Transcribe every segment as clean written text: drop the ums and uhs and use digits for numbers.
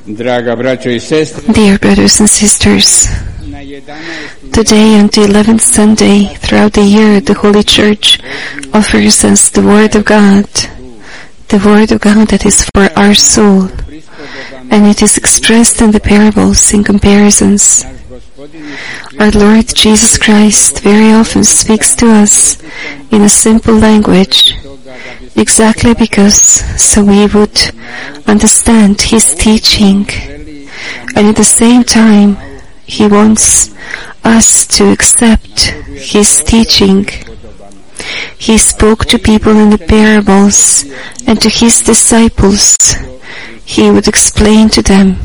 Dear brothers and sisters, today on the 11th Sunday throughout the year, the Holy Church offers us the Word of God, the Word of God that is for our soul, and it is expressed in the parables, in comparisons. Our Lord Jesus Christ very often speaks to us in a simple language, exactly because so we would understand His teaching, and at the same time He wants us to accept His teaching. He spoke to people in the parables, and to His disciples He would explain to them.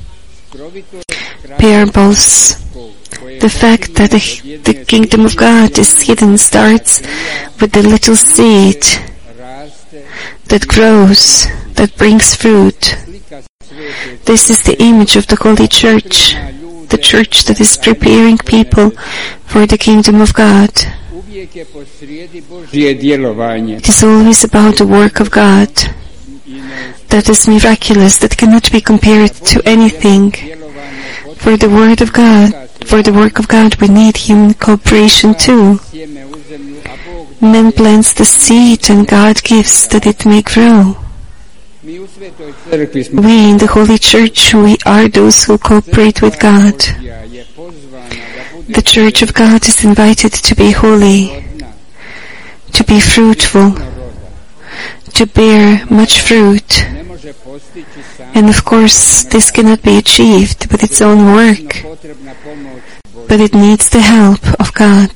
Parables. The fact that the kingdom of God is hidden starts with the little seed that grows, that brings fruit. This is the image of the Holy Church, the Church that is preparing people for the kingdom of God. It is always about the work of God that is miraculous, that cannot be compared to anything. For the word of God, for the work of God, we need human cooperation too. Man plants the seed and God gives that it may grow. We in the Holy Church, we are those who cooperate with God. The Church of God is invited to be holy, to be fruitful, to bear much fruit. And of course, this cannot be achieved with its own work, but it needs the help of God.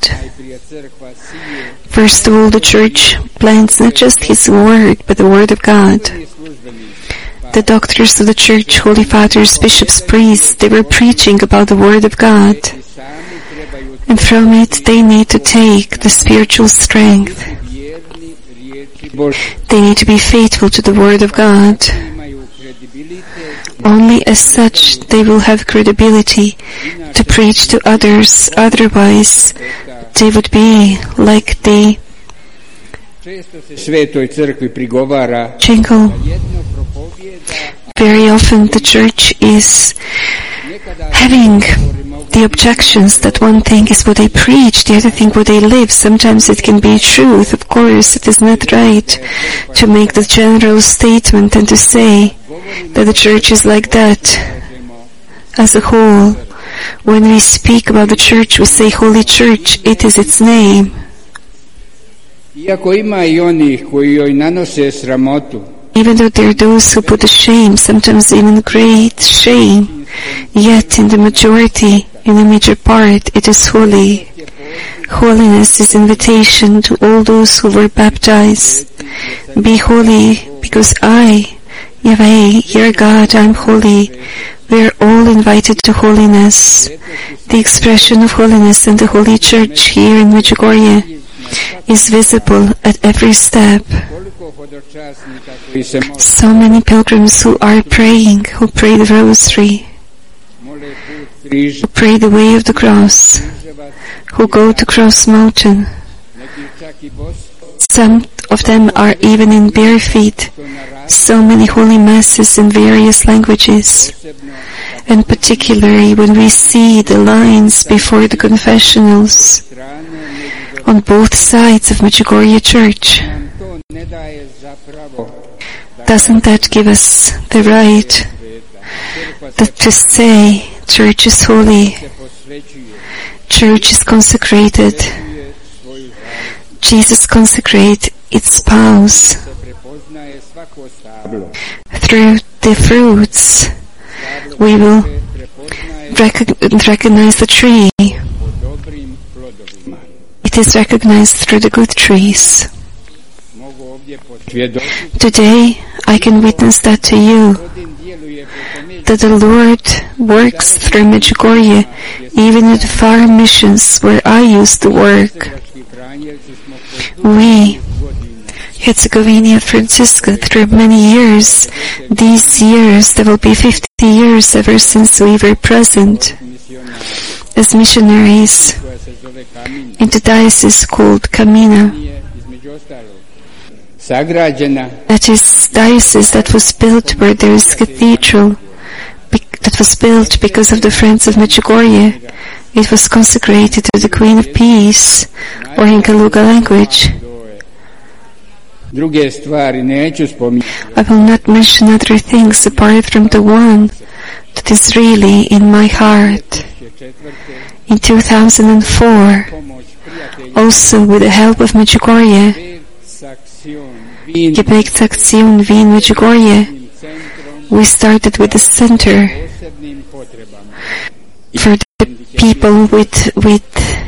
First of all, the Church plants not just His Word, but the Word of God. The doctors of the Church, Holy Fathers, bishops, priests, they were preaching about the Word of God. And from it, they need to take the spiritual strength. They need to be faithful to the Word of God. Only as such they will have credibility to preach to others, otherwise they would be like the jingle. Very often the Church is having the objections that one thing is what they preach, the other thing what they live. Sometimes it can be truth. Of course, it is not right to make the general statement and to say that the Church is like that as a whole. When we speak about the Church, we say Holy Church, it is its name. Even though there are those who put to shame, sometimes even great shame, yet in the majority, in the major part, it is holy. Holiness is invitation to all those who were baptized. Be holy, because I, Yahweh, your God, I am holy. We are all invited to holiness. The expression of holiness in the Holy Church here in Medjugorje is visible at every step. So many pilgrims who are praying, who pray the Rosary, who pray the way of the cross, who go to Cross Mountain. Some of them are even in bare feet. So many holy masses in various languages. And particularly when we see the lines before the confessionals on both sides of Medjugorje Church, doesn't that give us the right to say Church is holy, Church is consecrated, Jesus consecrates its spouse. Through the fruits we will recognize the tree. It is recognized through the good trees. Today I can witness that to you, that the Lord works through Medjugorje, even at the far missions where I used to work. We, Herzegovina Francisca, through many years, these years, there will be 50 years ever since we were present as missionaries in the diocese called Kamina. That is diocese that was built where there is cathedral, that was built because of the Friends of Medjugorje. It was consecrated to the Queen of Peace, or in Kaluga language. I will not mention other things apart from the one that is really in my heart. In 2004, also with the help of Medjugorje, Gebetsaktion Wien Medjugorje, we started with a center for the people with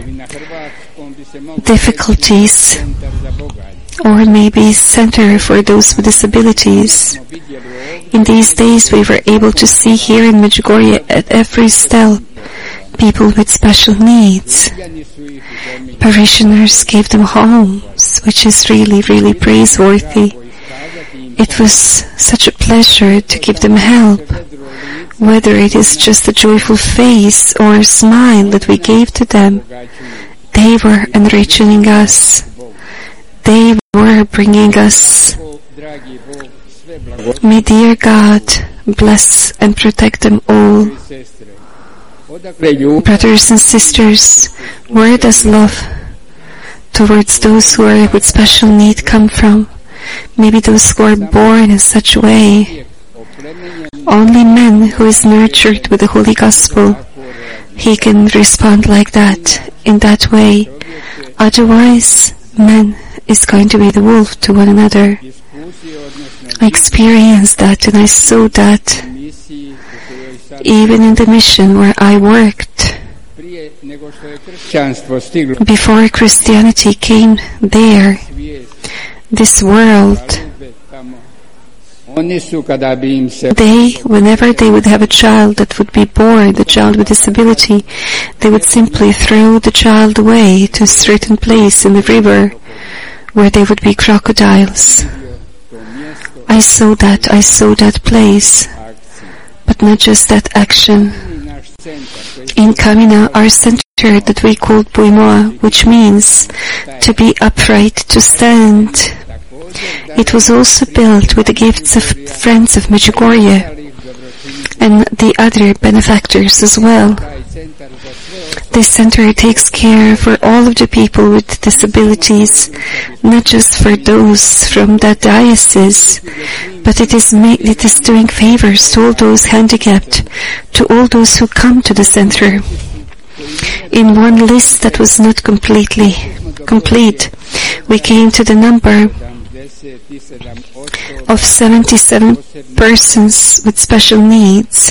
difficulties, or maybe center for those with disabilities. In these days we were able to see here in Medjugorje at every step people with special needs. Parishioners gave them homes, which is really, really praiseworthy. It was such a pleasure to give them help, whether it is just a joyful face or a smile that we gave to them. They were enriching us. They were bringing us. May dear God bless and protect them all. Brothers and sisters, where does love towards those who are with special need come from? Maybe those who are born in such a way. Only man who is nurtured with the Holy Gospel, he can respond like that, in that way. Otherwise, man is going to be the wolf to one another. I experienced that and I saw that even in the mission where I worked. Before Christianity came there, this world, they, whenever they would have a child that would be born, a child with disability, they would simply throw the child away to a certain place in the river where there would be crocodiles. I saw that place, but not just that action. In Kamina, our center that we called Buimoa, which means to be upright, to stand. It was also built with the gifts of Friends of Medjugorje and the other benefactors as well. This center takes care for all of the people with disabilities, not just for those from that diocese, but it is doing favors to all those handicapped, to all those who come to the center. In one list that was not completely complete, we came to the number of 77 persons with special needs.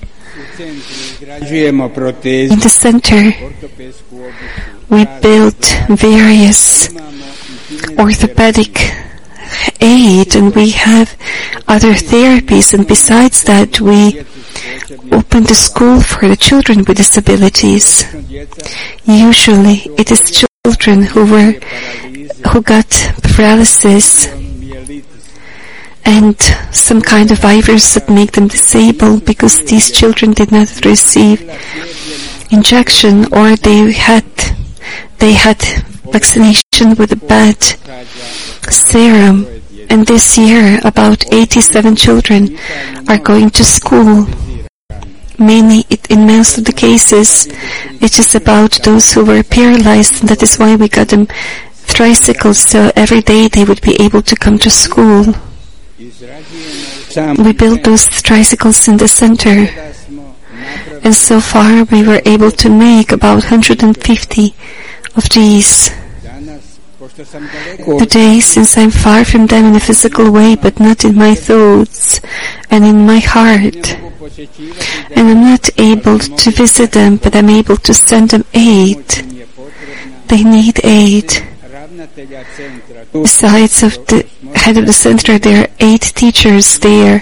In the center, we built various orthopedic aid, and we have other therapies, and besides that we opened a school for the children with disabilities. Usually it is children who got paralysis and some kind of virus that make them disabled, because these children did not receive injection, or they had vaccination with a bad serum. And this year about 87 children are going to school. Mainly in most of the cases it is about those who were paralyzed, and that is why we got them tricycles, so every day they would be able to come to school. We built those tricycles in the center, and so far we were able to make about 150 of these. Today, since I'm far from them in a physical way, but not in my thoughts and in my heart, and I'm not able to visit them, but I'm able to send them aid. They need aid. Besides of the head of the center, there are 8 teachers there,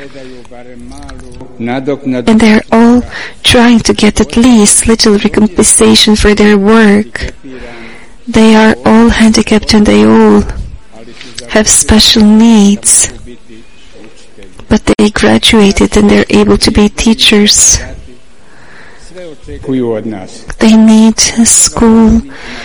and they're all trying to get at least little recompensation for their work. They are all handicapped and they all have special needs, but they graduated and they're able to be teachers. They need school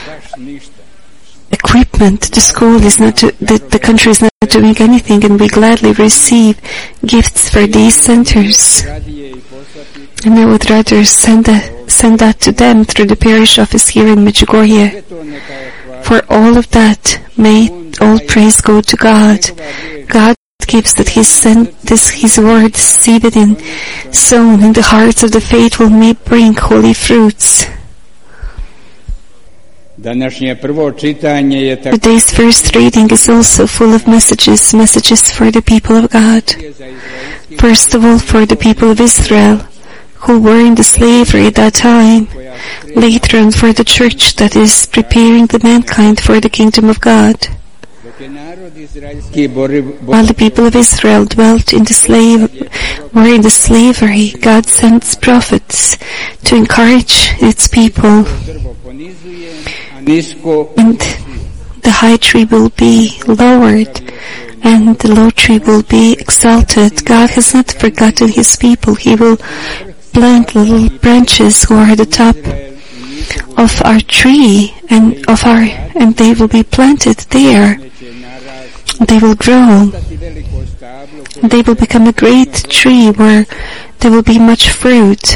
equipment. The school is not, the country is not doing anything, and we gladly receive gifts for these centers. And I would rather send that to them through the parish office here in Medjugorje. For all of that, may all praise go to God. God gives that His word seeded and sown in the hearts of the faithful may bring holy fruits. Today's first reading is also full of messages for the people of God. First of all, for the people of Israel, who were in the slavery at that time. Later on, for the church that is preparing the mankind for the kingdom of God. While the people of Israel were in the slavery, God sends prophets to encourage its people. And the high tree will be lowered, and the low tree will be exalted. God has not forgotten His people. He will plant little branches who are the top of our tree, and they will be planted there. They will grow. They will become a great tree where there will be much fruit.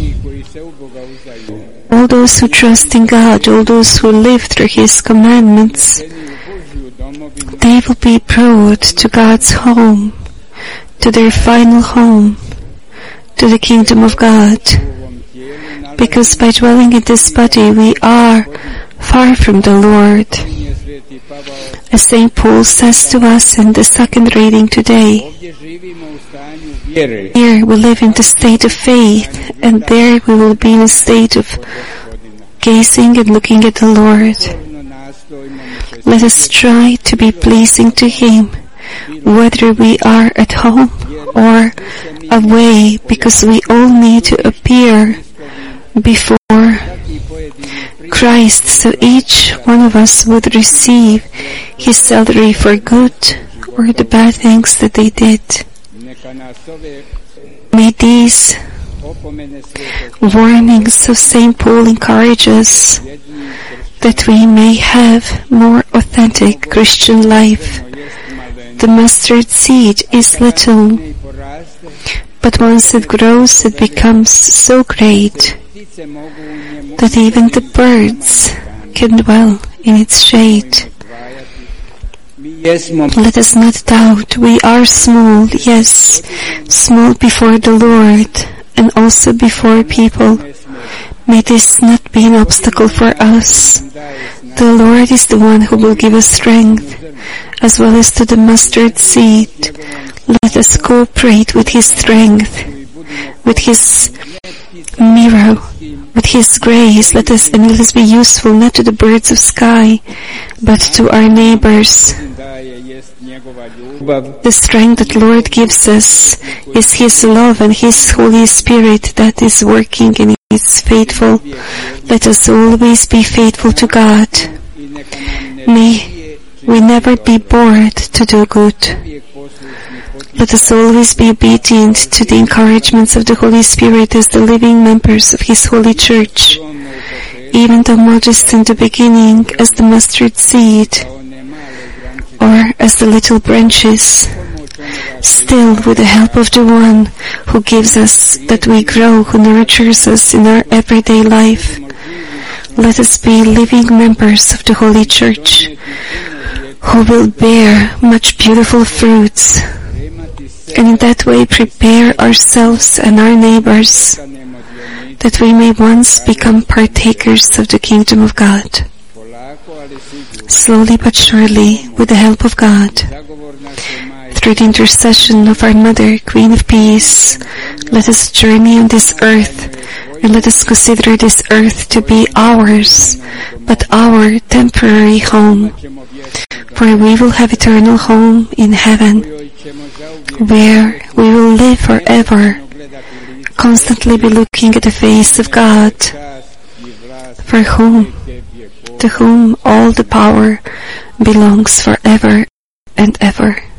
All those who trust in God, all those who live through His commandments, they will be brought to God's home, to their final home, to the kingdom of God. Because by dwelling in this body, we are far from the Lord. As St. Paul says to us in the second reading today, here we live in the state of faith, and there we will be in a state of gazing and looking at the Lord. Let us try to be pleasing to Him, whether we are at home or away, because we all need to appear before Christ, so each one of us would receive his salary for good or the bad things that they did. May these warnings of St. Paul encourage us that we may have more authentic Christian life. The mustard seed is little, but once it grows, it becomes so great that even the birds can dwell in its shade. Let us not doubt. We are small, yes, small before the Lord and also before people. May this not be an obstacle for us. The Lord is the one who will give us strength, as well as to the mustard seed. Let us cooperate with His strength, with His mirror, with His grace. Let us be useful not to the birds of sky, but to our neighbors. The strength that Lord gives us is His love and His Holy Spirit that is working and is faithful. Let us always be faithful to God. May we never be bored to do good. Let us always be obedient to the encouragements of the Holy Spirit as the living members of His Holy Church, even though modest in the beginning as the mustard seed or as the little branches. Still, with the help of the One who gives us that we grow, who nurtures us in our everyday life, let us be living members of the Holy Church, who will bear much beautiful fruits, and in that way prepare ourselves and our neighbors, that we may once become partakers of the kingdom of God. Slowly but surely, with the help of God, through the intercession of our Mother, Queen of Peace, let us journey on this earth, and let us consider this earth to be ours, but our temporary home, for we will have eternal home in heaven, where we will live forever, constantly be looking at the face of God, to whom all the power belongs forever and ever.